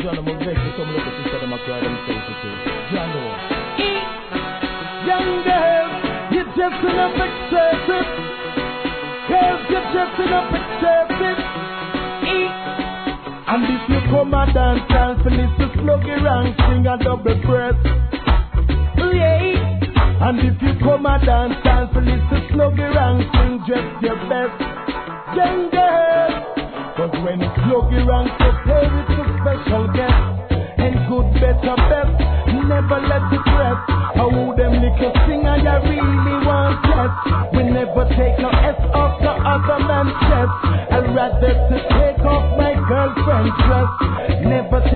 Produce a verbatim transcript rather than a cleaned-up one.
John, I'm a beg you come look at this and I'm a cry themselves to say, John, young girl, you're just enough excessive. Girls, you're just enough excessive. And if you come and dance, dance, finish the sluggy rank, sing a double breath. Yeah. And if you come and dance, dance, finish the sluggy rank, sing just your best. Young girl, cause when it's sluggy rank, so play with a special guest. And good, better, best, never let it rest. How them little singer you really want yes. We never take no S off the other man's chest. I'd rather to take off my girlfriend's dress. Never